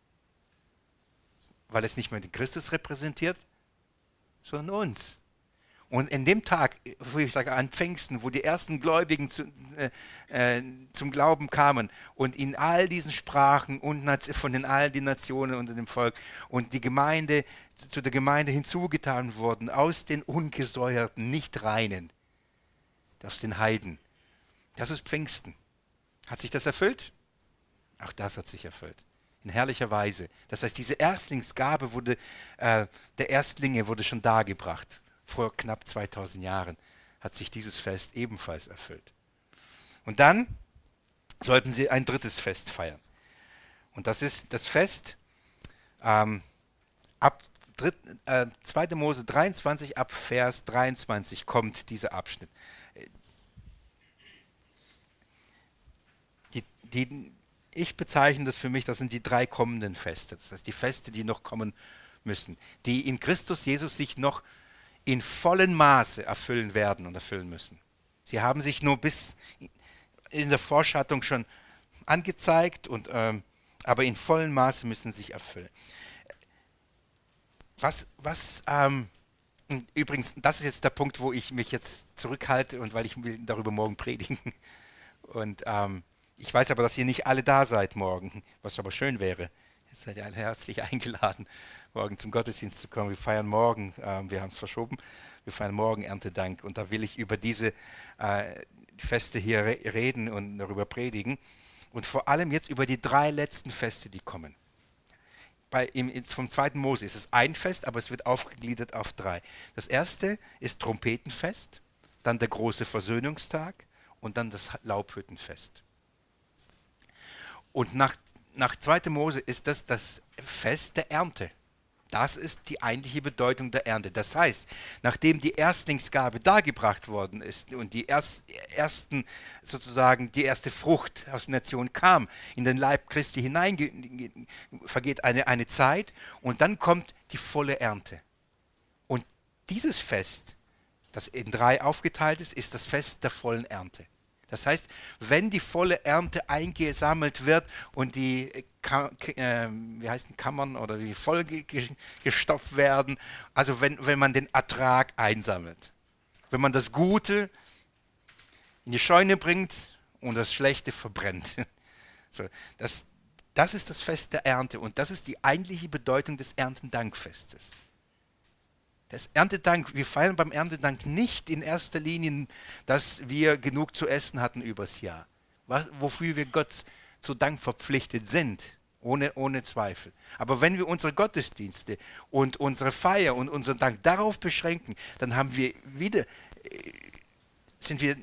Weil es nicht mehr den Christus repräsentiert, sondern uns. Und in dem Tag, wo ich sage, an Pfingsten, wo die ersten Gläubigen zu, äh, äh, zum Glauben kamen und in all diesen Sprachen und von den all den Nationen unter dem Volk und die Gemeinde zu der Gemeinde hinzugetan wurden, aus den ungesäuerten, nicht reinen, aus den Heiden. Das ist Pfingsten. Hat sich das erfüllt? Auch das hat sich erfüllt. In herrlicher Weise. Das heißt, diese Erstlingsgabe wurde, äh, der Erstlinge wurde schon dargebracht. Vor knapp zweitausend Jahren hat sich dieses Fest ebenfalls erfüllt. Und dann sollten sie ein drittes Fest feiern. Und das ist das Fest ähm, ab dritt, äh, zweiter Mose dreiundzwanzig, ab Vers dreiundzwanzig kommt dieser Abschnitt. Die, die, ich bezeichne das für mich, das sind die drei kommenden Feste. Das heißt, die Feste, die noch kommen müssen, die in Christus Jesus sich noch in vollem Maße erfüllen werden und erfüllen müssen. Sie haben sich nur bis in der Vorschattung schon angezeigt, und, ähm, aber in vollem Maße müssen sie sich erfüllen. Was, was ähm, übrigens, das ist jetzt der Punkt, wo ich mich jetzt zurückhalte und weil ich will darüber morgen predigen. Und ähm, ich weiß aber, dass ihr nicht alle da seid morgen, was aber schön wäre. Jetzt seid ihr alle herzlich eingeladen, morgen zum Gottesdienst zu kommen. Wir feiern morgen, äh, wir haben es verschoben, wir feiern morgen Erntedank. Und da will ich über diese äh, Feste hier re reden und darüber predigen. Und vor allem jetzt über die drei letzten Feste, die kommen. Bei, im, vom zweiten Mose ist es ein Fest, aber es wird aufgegliedert auf drei. Das erste ist Trompetenfest, dann der große Versöhnungstag und dann das Laubhüttenfest. Und nach, nach zweiter Mose ist das das Fest der Ernte. Das ist die eigentliche Bedeutung der Ernte. Das heißt, nachdem die Erstlingsgabe dargebracht worden ist und die erst, ersten, sozusagen die erste Frucht aus der Nation kam, in den Leib Christi hinein, vergeht eine, eine Zeit und dann kommt die volle Ernte. Und dieses Fest, das in drei aufgeteilt ist, ist das Fest der vollen Ernte. Das heißt, wenn die volle Ernte eingesammelt wird und die äh, Ka äh, wie heißen Kammern oder die voll ge ge gestopft werden, also wenn, wenn man den Ertrag einsammelt, wenn man das Gute in die Scheune bringt und das Schlechte verbrennt. So, das, das ist das Fest der Ernte und das ist die eigentliche Bedeutung des Erntedankfestes. Das Erntedank, wir feiern beim Erntedank nicht in erster Linie, dass wir genug zu essen hatten übers Jahr, wofür wir Gott zu Dank verpflichtet sind, ohne, ohne Zweifel. Aber wenn wir unsere Gottesdienste und unsere Feier und unseren Dank darauf beschränken, dann haben wir wieder, sind wir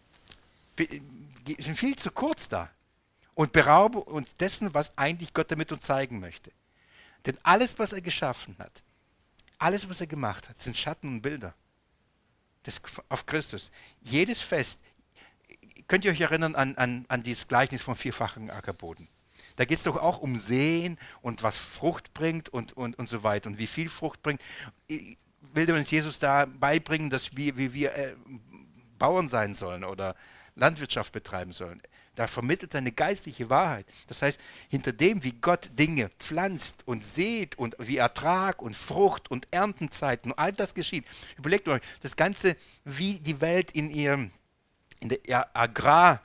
sind viel zu kurz da und berauben uns dessen, was eigentlich Gott damit uns zeigen möchte. Denn alles, was er geschaffen hat, alles, was er gemacht hat, sind Schatten und Bilder das, auf Christus. Jedes Fest, könnt ihr euch erinnern an, an, an dieses Gleichnis vom vierfachen Ackerboden? Da geht es doch auch um Säen und was Frucht bringt und, und, und so weiter und wie viel Frucht bringt. Will uns Jesus da beibringen, dass wir, wie wir äh, Bauern sein sollen oder Landwirtschaft betreiben sollen. Da vermittelt er eine geistliche Wahrheit. Das heißt, hinter dem, wie Gott Dinge pflanzt und sät und wie Ertrag und Frucht und Erntenzeiten und all das geschieht. Überlegt euch, das Ganze, wie die Welt in ihrem, in der Agrar,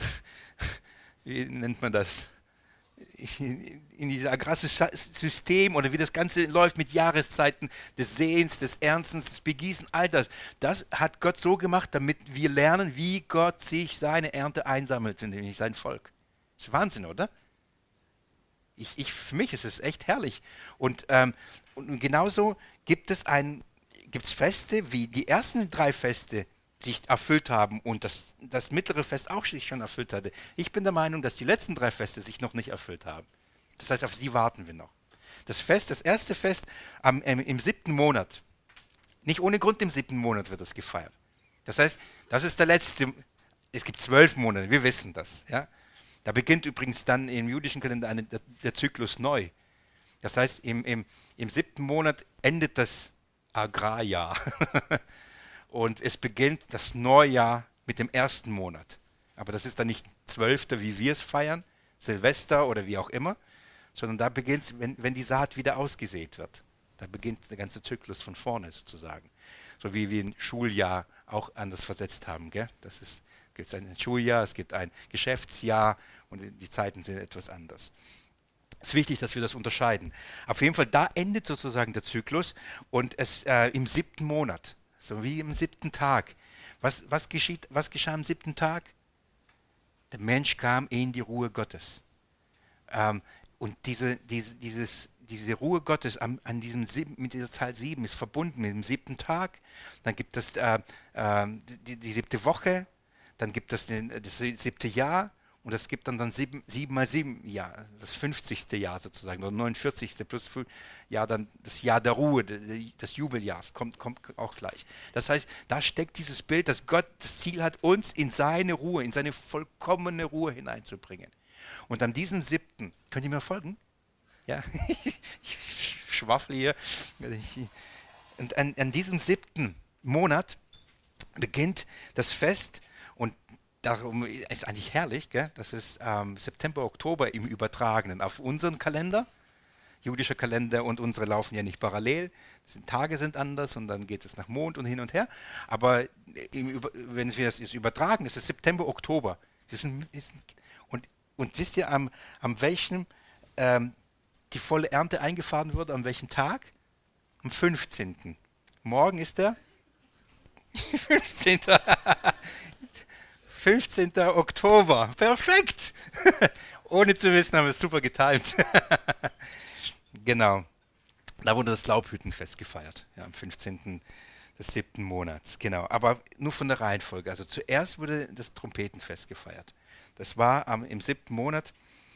wie nennt man das? In diesem Agrarsystem oder wie das Ganze läuft mit Jahreszeiten des Säens, des Erntens, des Begießen, all das. Das hat Gott so gemacht, damit wir lernen, wie Gott sich seine Ernte einsammelt, nämlich sein Volk. Das ist Wahnsinn, oder? Ich, ich, für mich ist es echt herrlich. Und, ähm, und genauso gibt es ein, gibt's Feste, wie die ersten drei Feste sich erfüllt haben und das, das mittlere Fest auch sich schon erfüllt hatte. Ich bin der Meinung, dass die letzten drei Feste sich noch nicht erfüllt haben. Das heißt, auf die warten wir noch. Das Fest, das erste Fest am, ähm, im siebten Monat, nicht ohne Grund im siebten Monat wird das gefeiert. Das heißt, das ist der letzte, es gibt zwölf Monate, wir wissen das. Ja? Da beginnt übrigens dann im jüdischen Kalender eine, der, der Zyklus neu. Das heißt, im, im, im siebten Monat endet das Agrarjahr. Und es beginnt das Neujahr mit dem ersten Monat. Aber das ist dann nicht zwölfter, wie wir es feiern, Silvester oder wie auch immer, sondern da beginnt es, wenn, wenn die Saat wieder ausgesät wird. Da beginnt der ganze Zyklus von vorne sozusagen. So wie wir ein Schuljahr auch anders versetzt haben. Gell? Das ist, es gibt ein Schuljahr, es gibt ein Geschäftsjahr und die Zeiten sind etwas anders. Es ist wichtig, dass wir das unterscheiden. Auf jeden Fall, da endet sozusagen der Zyklus und es äh, im siebten Monat. So wie im siebten Tag. Was, was, geschieht, was geschah am siebten Tag? Der Mensch kam in die Ruhe Gottes. Ähm, und diese, diese, dieses, diese Ruhe Gottes an, an diesem sieben, mit dieser Zahl sieben ist verbunden mit dem siebten Tag. Dann gibt es äh, äh, die, die siebte Woche. Dann gibt es den, das siebte Jahr. Und es gibt dann, dann sieben, sieben mal sieben Jahr, das fünfzigste Jahr sozusagen, oder neunundvierzigste plus fünf, ja, dann das Jahr der Ruhe, des Jubeljahrs, kommt, kommt auch gleich. Das heißt, da steckt dieses Bild, dass Gott das Ziel hat, uns in seine Ruhe, in seine vollkommene Ruhe hineinzubringen. Und an diesem siebten, könnt ihr mir folgen? Ja, ich schwaffle hier. Und an, an diesem siebten Monat beginnt das Fest und darum ist eigentlich herrlich, gell? Das ist ähm, September, Oktober im Übertragenen auf unseren Kalender. Jüdischer Kalender und unsere laufen ja nicht parallel. Die Tage sind anders und dann geht es nach Mond und hin und her. Aber im, wenn wir das übertragen, ist es September, Oktober. Wir sind, wir sind, und, und wisst ihr, am, am welchen ähm, die volle Ernte eingefahren wird, an welchem Tag? Am fünfzehnten Morgen ist der fünfzehnten fünfzehnten Oktober. Perfekt! Ohne zu wissen, haben wir es super getimt. Genau. Da wurde das Laubhüttenfest gefeiert. Ja, am fünfzehnten des siebten Monats. Genau. Aber nur von der Reihenfolge. Also zuerst wurde das Trompetenfest gefeiert. Das war am, im siebten Monat.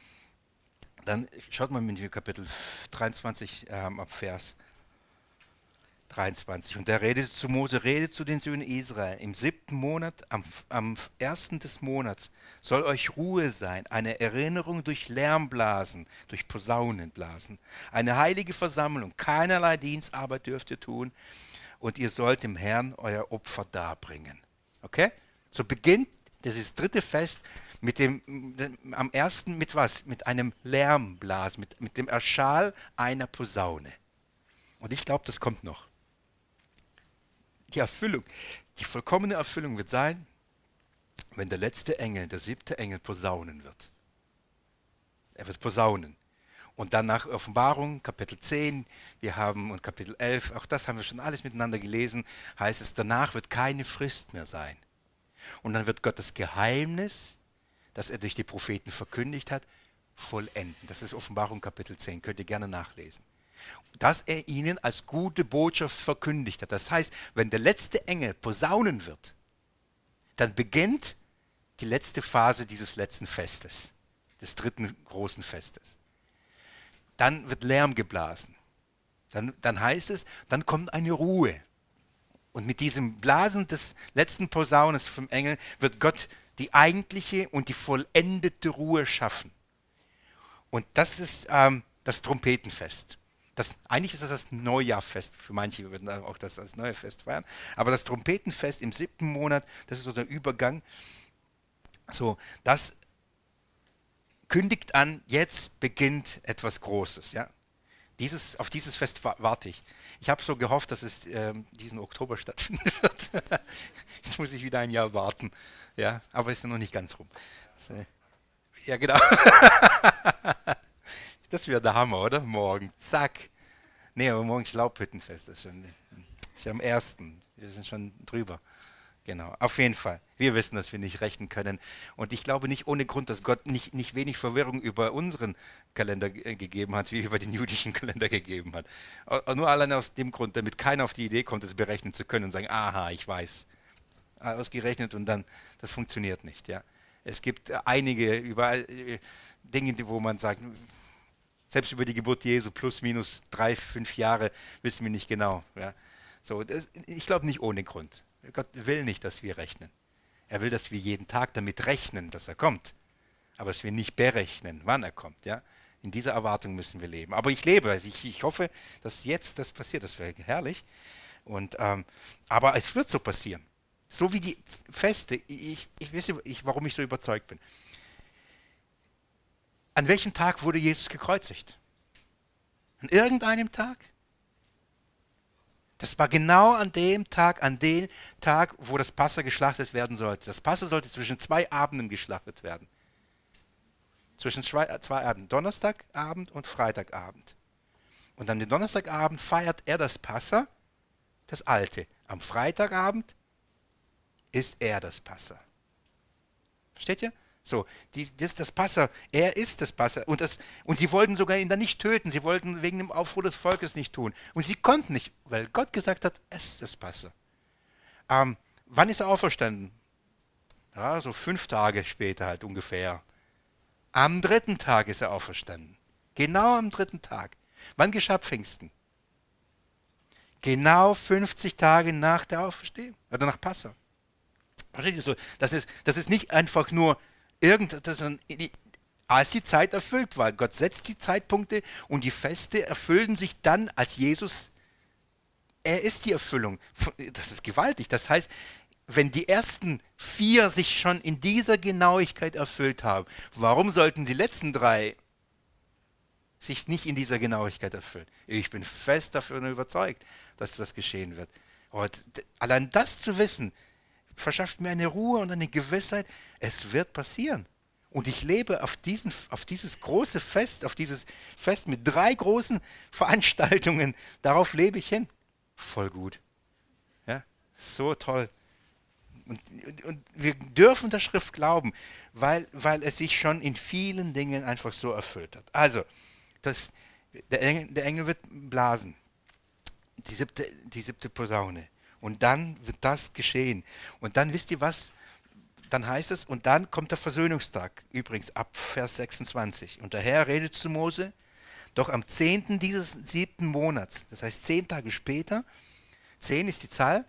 Dann schaut mal in Kapitel dreiundzwanzig ähm, ab Vers dreiundzwanzig. Und er redete zu Mose, redet zu den Söhnen Israel. Im siebten Monat, am, am ersten des Monats, soll euch Ruhe sein, eine Erinnerung durch Lärmblasen, durch Posaunenblasen, eine heilige Versammlung, keinerlei Dienstarbeit dürft ihr tun und ihr sollt dem Herrn euer Opfer darbringen. Okay? So beginnt Das ist das dritte Fest mit dem, dem am ersten mit was? Mit einem Lärmblas, mit, mit dem Erschall einer Posaune. Und ich glaube, das kommt noch. Die Erfüllung, die vollkommene Erfüllung wird sein, wenn der letzte Engel, der siebte Engel, posaunen wird. Er wird posaunen. Und dann nach Offenbarung, Kapitel zehn, wir haben und Kapitel elf, auch das haben wir schon alles miteinander gelesen, heißt es, danach wird keine Frist mehr sein. Und dann wird Gott das Geheimnis, das er durch die Propheten verkündigt hat, vollenden. Das ist Offenbarung Kapitel zehn, könnt ihr gerne nachlesen. Dass er ihnen als gute Botschaft verkündigt hat. Das heißt, wenn der letzte Engel posaunen wird, dann beginnt die letzte Phase dieses letzten Festes, des dritten großen Festes. Dann wird Lärm geblasen. Dann, dann heißt es, dann kommt eine Ruhe. Und mit diesem Blasen des letzten Posaunes vom Engel wird Gott die eigentliche und die vollendete Ruhe schaffen. Und das ist ähm, das Trompetenfest. Das, eigentlich ist das das Neujahrfest. Für manche würden auch das als Neujahrfest feiern. Aber das Trompetenfest im siebten Monat, das ist so der Übergang. So, das kündigt an, jetzt beginnt etwas Großes. Ja? Dieses, auf dieses Fest warte ich. Ich habe so gehofft, dass es ähm, diesen Oktober stattfinden wird. Jetzt muss ich wieder ein Jahr warten. Ja, aber ist ja noch nicht ganz rum. Das, äh, ja, genau. Das wäre der Hammer, oder? Morgen. Zack. Nee, aber morgen ist Laubhüttenfest. Das ist, schon, ist ja am ersten. Wir sind schon drüber. Genau, auf jeden Fall. Wir wissen, dass wir nicht rechnen können. Und ich glaube nicht ohne Grund, dass Gott nicht, nicht wenig Verwirrung über unseren Kalender g- gegeben hat, wie über den jüdischen Kalender gegeben hat. Au- Nur allein aus dem Grund, damit keiner auf die Idee kommt, es berechnen zu können und sagen, aha, ich weiß. Ausgerechnet und dann, das funktioniert nicht. Ja. Es gibt einige überall äh, Dinge, die- wo man sagt, selbst über die Geburt Jesu plus minus drei, fünf Jahre wissen wir nicht genau. Ja. So, das, ich glaube nicht ohne Grund. Gott will nicht, dass wir rechnen. Er will, dass wir jeden Tag damit rechnen, dass er kommt. Aber dass wir nicht berechnen, wann er kommt. Ja? In dieser Erwartung müssen wir leben. Aber ich lebe. Also ich, ich hoffe, dass jetzt das passiert. Das wäre herrlich. Und, ähm, aber es wird so passieren. So wie die Feste. Ich, ich weiß, ich, warum ich so überzeugt bin. An welchem Tag wurde Jesus gekreuzigt? An irgendeinem Tag? Das war genau an dem Tag, an dem Tag, wo das Passa geschlachtet werden sollte. Das Passa sollte zwischen zwei Abenden geschlachtet werden. Zwischen zwei, zwei Abenden, Donnerstagabend und Freitagabend. Und an dem Donnerstagabend feiert er das Passa, das Alte. Am Freitagabend ist er das Passa. Versteht ihr? So, die, das, das Passa, er ist das Passa. Und, das, und sie wollten sogar ihn dann nicht töten. Sie wollten wegen dem Aufruhr des Volkes nicht tun. Und sie konnten nicht, weil Gott gesagt hat, es ist das Passa. Ähm, wann ist er auferstanden? Ja, so fünf Tage später halt ungefähr. Am dritten Tag ist er auferstanden. Genau am dritten Tag. Wann geschah Pfingsten? Genau fünfzig Tage nach der Auferstehung. Oder nach Passa. Versteht ihr so? Das ist, das ist nicht einfach nur irgendetwas, als die Zeit erfüllt war. Gott setzt die Zeitpunkte und die Feste erfüllen sich dann, als Jesus, er ist die Erfüllung. Das ist gewaltig. Das heißt, wenn die ersten vier sich schon in dieser Genauigkeit erfüllt haben, warum sollten die letzten drei sich nicht in dieser Genauigkeit erfüllen? Ich bin fest davon überzeugt, dass das geschehen wird. Und allein das zu wissen, verschafft mir eine Ruhe und eine Gewissheit, es wird passieren. Und ich lebe auf, diesen, auf dieses große Fest, auf dieses Fest mit drei großen Veranstaltungen, darauf lebe ich hin. Voll gut. Ja, so toll. Und, und, und wir dürfen der Schrift glauben, weil, weil es sich schon in vielen Dingen einfach so erfüllt hat. Also, das, der, Engel, der Engel wird blasen, die siebte, die siebte Posaune. Und dann wird das geschehen. Und dann wisst ihr was? Dann heißt es, und dann kommt der Versöhnungstag. Übrigens ab Vers sechsundzwanzig. Und der Herr redet zu Mose, doch am zehnten dieses siebten Monats, das heißt zehn Tage später, zehn ist die Zahl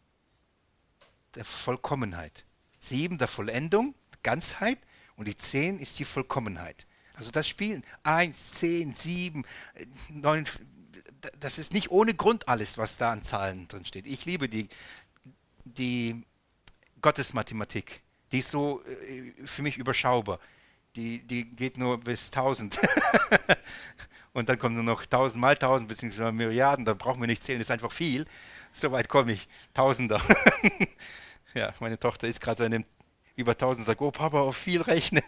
der Vollkommenheit. Sieben der Vollendung, Ganzheit, und die zehn ist die Vollkommenheit. Also das Spielen, eins, zehn, sieben, neun, das ist nicht ohne Grund alles, was da an Zahlen drin steht. Ich liebe die, die Gottesmathematik. Die ist so äh, für mich überschaubar. Die, die geht nur bis tausend. Und dann kommen nur noch tausend mal tausend beziehungsweise Milliarden. Da brauchen wir nicht zählen, das ist einfach viel. So weit komme ich. Tausender. Ja, meine Tochter ist gerade bei einem über tausend und sagt, oh Papa, auf viel rechnen.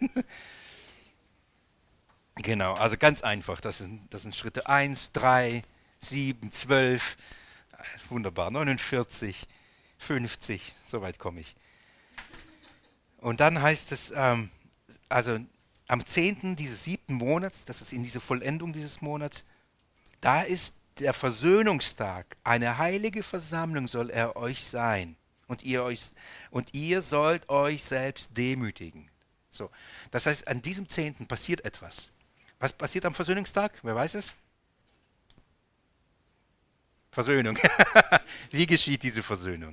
Genau, also ganz einfach. Das sind, das sind Schritte eins, drei, sieben, zwölf. Wunderbar, neunundvierzig, fünfzig, so weit komme ich. Und dann heißt es, ähm, also am zehnten dieses siebten Monats, das ist in diese Vollendung dieses Monats, da ist der Versöhnungstag. Eine heilige Versammlung soll er euch sein. Und ihr, euch, und ihr sollt euch selbst demütigen. So, das heißt, an diesem zehnten passiert etwas. Was passiert am Versöhnungstag? Wer weiß es? Versöhnung. Wie geschieht diese Versöhnung?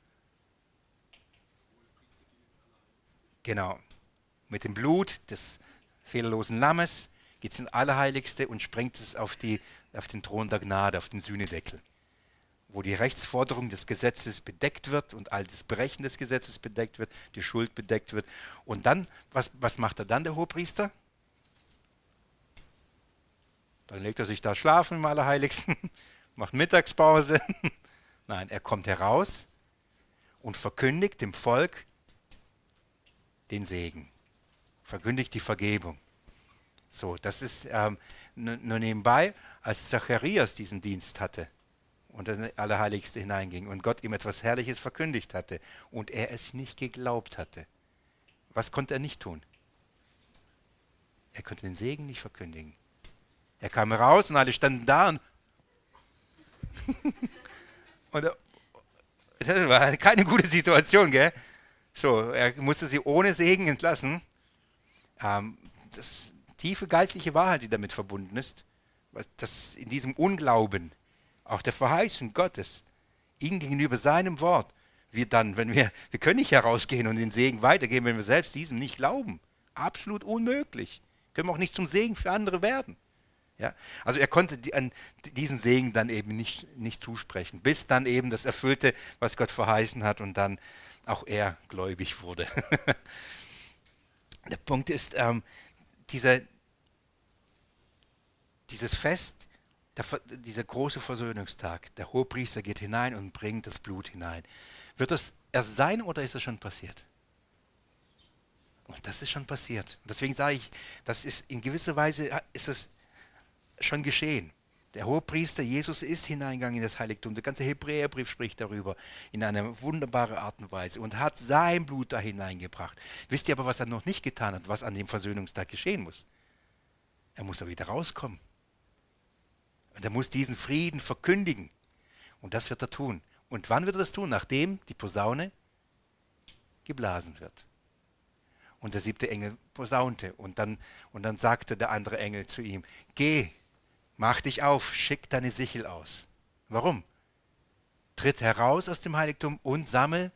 Genau. Mit dem Blut des fehlerlosen Lammes geht es ins Allerheiligste und sprengt es auf, die, auf den Thron der Gnade, auf den Sühnedeckel, wo die Rechtsforderung des Gesetzes bedeckt wird und all das Brechen des Gesetzes bedeckt wird, die Schuld bedeckt wird. Und dann, was, was macht er dann, der Hohepriester? Dann legt er sich da schlafen im Allerheiligsten, macht Mittagspause. Nein, er kommt heraus und verkündigt dem Volk den Segen, verkündigt die Vergebung. So, das ist ähm, nur, nur nebenbei, als Zacharias diesen Dienst hatte und in das Allerheiligste hineinging und Gott ihm etwas Herrliches verkündigt hatte und er es nicht geglaubt hatte. Was konnte er nicht tun? Er konnte den Segen nicht verkündigen. Er kam raus und alle standen da und, und das war keine gute Situation, gell? So, er musste sie ohne Segen entlassen. Ähm, das tiefe geistliche Wahrheit, die damit verbunden ist, dass in diesem Unglauben, auch der Verheißung Gottes, ihm gegenüber seinem Wort, wir dann, wenn wir, wir können nicht herausgehen und den Segen weitergeben, wenn wir selbst diesem nicht glauben. Absolut unmöglich. Können wir auch nicht zum Segen für andere werden. Ja, also er konnte die, an diesen Segen dann eben nicht, nicht zusprechen, bis dann eben das erfüllte, was Gott verheißen hat und dann auch er gläubig wurde. Der Punkt ist, ähm, dieser, dieses Fest, der, dieser große Versöhnungstag, der Hohepriester geht hinein und bringt das Blut hinein. Wird das erst sein oder ist es schon passiert? Und das ist schon passiert. Und deswegen sage ich, das ist in gewisser Weise ist es schon geschehen. Der Hohepriester Jesus ist hineingegangen in das Heiligtum. Der ganze Hebräerbrief spricht darüber in einer wunderbaren Art und Weise und hat sein Blut da hineingebracht. Wisst ihr aber, was er noch nicht getan hat, was an dem Versöhnungstag geschehen muss? Er muss da wieder rauskommen. Und er muss diesen Frieden verkündigen. Und das wird er tun. Und wann wird er das tun? Nachdem die Posaune geblasen wird. Und der siebte Engel posaunte. Und dann, und dann sagte der andere Engel zu ihm, geh, mach dich auf, schick deine Sichel aus. Warum? Tritt heraus aus dem Heiligtum und sammel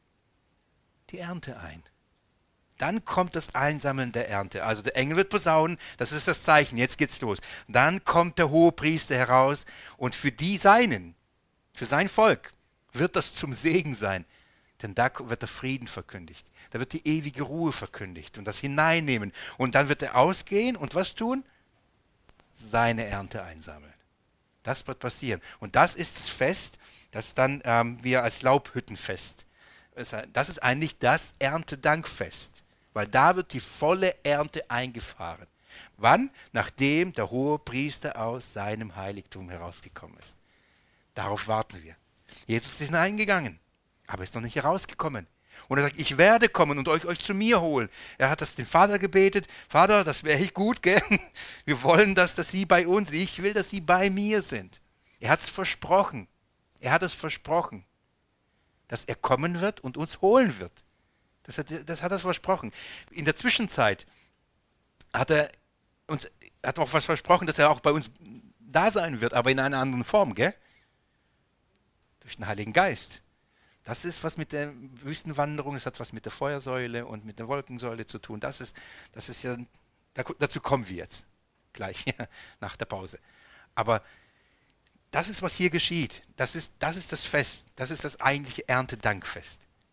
die Ernte ein. Dann kommt das Einsammeln der Ernte. Also der Engel wird posaunen, das ist das Zeichen, jetzt geht's los. Dann kommt der Hohepriester heraus und für die Seinen, für sein Volk, wird das zum Segen sein. Denn da wird der Frieden verkündigt. Da wird die ewige Ruhe verkündigt und das Hineinnehmen. Und dann wird er ausgehen und was tun? Seine Ernte einsammeln. Das wird passieren. Und das ist das Fest, das dann ähm, wir als Laubhüttenfest. Das ist eigentlich das Erntedankfest. Weil da wird die volle Ernte eingefahren. Wann? Nachdem der Hohepriester aus seinem Heiligtum herausgekommen ist. Darauf warten wir. Jesus ist hineingegangen, aber ist noch nicht herausgekommen. Und er sagt, ich werde kommen und euch, euch zu mir holen. Er hat das den Vater gebetet. Vater, das wäre echt gut, gell? Wir wollen das, dass sie bei uns, ich will, dass sie bei mir sind. Er hat es versprochen. Er hat es versprochen, dass er kommen wird und uns holen wird. Das hat, das hat er versprochen. In der Zwischenzeit hat er uns hat auch was versprochen, dass er auch bei uns da sein wird, aber in einer anderen Form, gell? Durch den Heiligen Geist. Das ist was mit der Wüstenwanderung, das hat was mit der Feuersäule und mit der Wolkensäule zu tun. Das ist, das ist ja, dazu kommen wir jetzt gleich nach der Pause. Aber das ist, was hier geschieht. Das ist, das ist das Fest. Das ist das eigentliche Erntedankfest.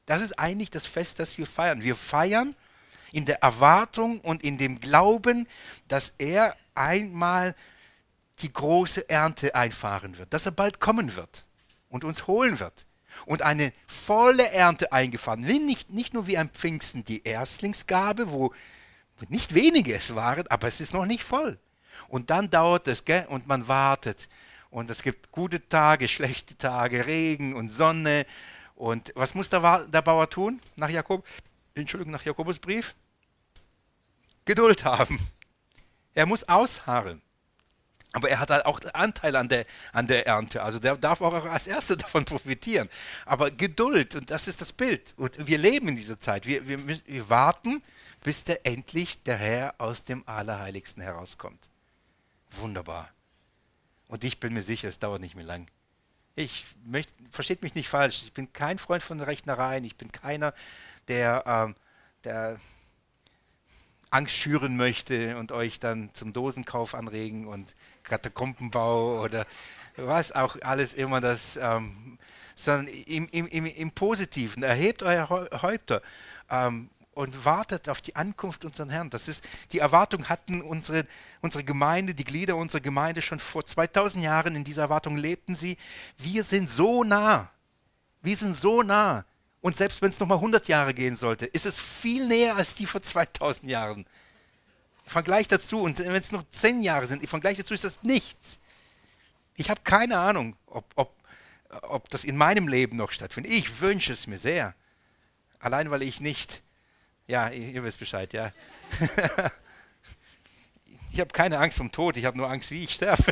Das ist eigentlich das Fest, das wir feiern. Wir feiern in der Erwartung und in dem Glauben, dass er einmal die große Ernte einfahren wird, dass er bald kommen wird und uns holen wird. Und eine volle Ernte eingefahren. Nicht, nicht nur wie am Pfingsten die Erstlingsgabe, wo nicht wenige es waren, aber es ist noch nicht voll. Und dann dauert es, gell? Und man wartet. Und es gibt gute Tage, schlechte Tage, Regen und Sonne. Und was muss der, der Bauer tun nach Jakob? Entschuldigung, nach Jakobusbrief? Geduld haben. Er muss ausharren. Aber er hat halt auch Anteil an der, an der Ernte. Also der darf auch als Erster davon profitieren. Aber Geduld, und das ist das Bild. Und wir leben in dieser Zeit. Wir, wir, müssen, wir warten, bis der endlich der Herr aus dem Allerheiligsten herauskommt. Wunderbar. Und ich bin mir sicher, es dauert nicht mehr lang. Ich möchte, versteht mich nicht falsch, ich bin kein Freund von Rechnereien. Ich bin keiner, der, ähm, der Angst schüren möchte und euch dann zum Dosenkauf anregen und Katakombenbau oder was auch alles immer das, ähm, sondern im, im, im, im Positiven. Erhebt euer Häupter ähm, und wartet auf die Ankunft unseres Herrn. Das ist, die Erwartung hatten unsere, unsere Gemeinde, die Glieder unserer Gemeinde schon vor zweitausend Jahren. In dieser Erwartung lebten sie. Wir sind so nah. Wir sind so nah. Und selbst wenn es nochmal hundert Jahre gehen sollte, ist es viel näher als die vor zweitausend Jahren. Im Vergleich dazu, und wenn es noch zehn Jahre sind, im Vergleich dazu ist das nichts. Ich habe keine Ahnung, ob, ob, ob das in meinem Leben noch stattfindet. Ich wünsche es mir sehr. Allein, weil ich nicht, ja, ihr, ihr wisst Bescheid, ja. Ich habe keine Angst vom Tod, ich habe nur Angst, wie ich sterbe.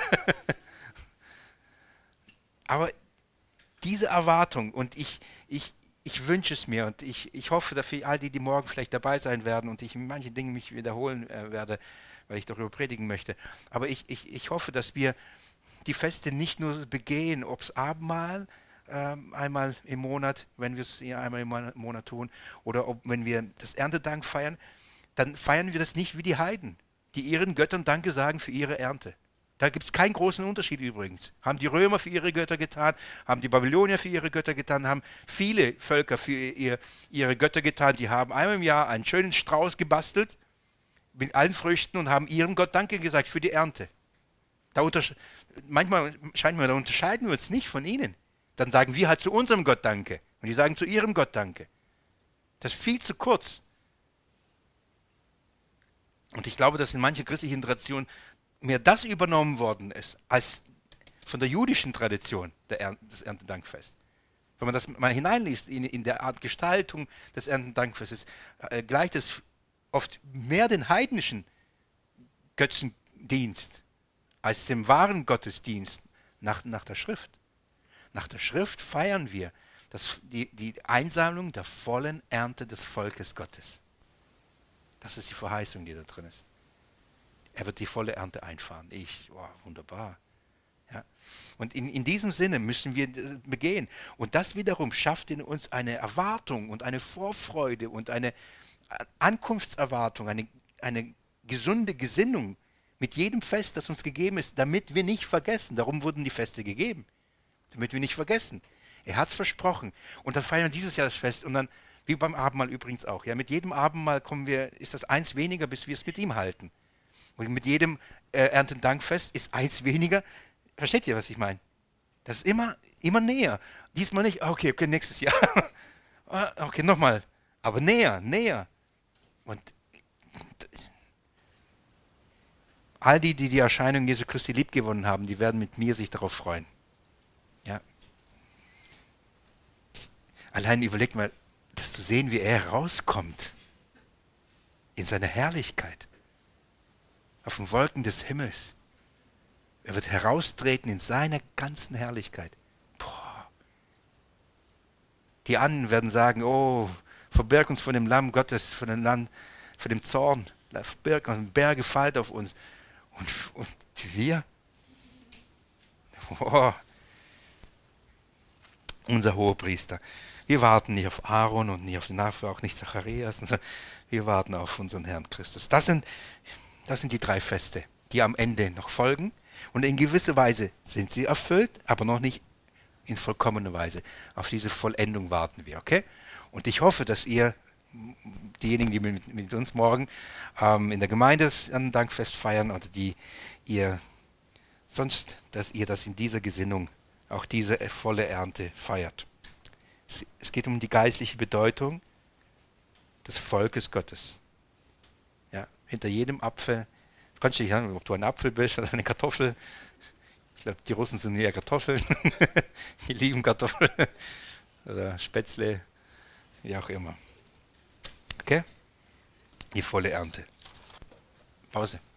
Aber diese Erwartung, und ich, ich, ich wünsche es mir und ich, ich hoffe dafür, all die, die morgen vielleicht dabei sein werden und ich in manchen Dingen mich wiederholen äh, werde, weil ich darüber predigen möchte. Aber ich, ich, ich hoffe, dass wir die Feste nicht nur begehen, ob es Abendmahl ähm, einmal im Monat, wenn wir es einmal im Monat tun, oder ob, wenn wir das Erntedank feiern, dann feiern wir das nicht wie die Heiden, die ihren Göttern Danke sagen für ihre Ernte. Da gibt es keinen großen Unterschied übrigens. Haben die Römer für ihre Götter getan, haben die Babylonier für ihre Götter getan, haben viele Völker für ihr, ihre Götter getan. Sie haben einmal im Jahr einen schönen Strauß gebastelt mit allen Früchten und haben ihrem Gott Danke gesagt für die Ernte. Da manchmal scheint mir, da unterscheiden wir uns nicht von ihnen. Dann sagen wir halt zu unserem Gott Danke und die sagen zu ihrem Gott Danke. Das ist viel zu kurz. Und ich glaube, dass in manchen christlichen Traditionen mehr das übernommen worden ist, als von der jüdischen Tradition der Ern des Erntedankfests. Wenn man das mal hineinliest in, in der Art Gestaltung des Erntedankfestes, äh, gleicht es oft mehr den heidnischen Götzendienst als dem wahren Gottesdienst nach, nach der Schrift. Nach der Schrift feiern wir das, die, die Einsammlung der vollen Ernte des Volkes Gottes. Das ist die Verheißung, die da drin ist. Er wird die volle Ernte einfahren. Ich, wow, wunderbar. Ja. Und in, in diesem Sinne müssen wir begehen. Und das wiederum schafft in uns eine Erwartung und eine Vorfreude und eine Ankunftserwartung, eine, eine gesunde Gesinnung mit jedem Fest, das uns gegeben ist, damit wir nicht vergessen. Darum wurden die Feste gegeben. Damit wir nicht vergessen. Er hat es versprochen. Und dann feiern wir dieses Jahr das Fest. Und dann, wie beim Abendmahl übrigens auch. Ja, mit jedem Abendmahl kommen wir, ist das eins weniger, bis wir es mit ihm halten. Und mit jedem äh, Erntedankfest ist eins weniger. Versteht ihr, was ich meine? Das ist immer, immer näher. Diesmal nicht, okay, okay, nächstes Jahr. Okay, nochmal. Aber näher, näher. Und all die, die die Erscheinung Jesu Christi liebgewonnen haben, die werden mit mir sich darauf freuen. Ja. Allein überlegt mal, das zu sehen, wie er herauskommt. In seiner Herrlichkeit. Auf den Wolken des Himmels. Er wird heraustreten in seiner ganzen Herrlichkeit. Boah. Die anderen werden sagen, oh, verberg uns von dem Lamm Gottes, von dem, Lamm, von dem Zorn. Verberg uns, Berge fallt auf uns. Und, und wir? Oh. Unser Hohepriester. Wir warten nicht auf Aaron und nicht auf den Nachfolger, auch nicht Zacharias. Wir warten auf unseren Herrn Christus. Das sind Das sind die drei Feste, die am Ende noch folgen. Und in gewisser Weise sind sie erfüllt, aber noch nicht in vollkommener Weise. Auf diese Vollendung warten wir, okay? Und ich hoffe, dass ihr, diejenigen, die mit, mit uns morgen ähm, in der Gemeinde ein Dankfest feiern oder die ihr sonst, dass ihr das in dieser Gesinnung, auch diese volle Ernte feiert. Es, es geht um die geistliche Bedeutung des Volkes Gottes. Ja, hinter jedem Apfel, du kannst dich sagen, ob du ein Apfel bist oder eine Kartoffel. Ich glaube, die Russen sind eher Kartoffeln. Die lieben Kartoffeln. Oder Spätzle, wie auch immer. Okay? Die volle Ernte. Pause.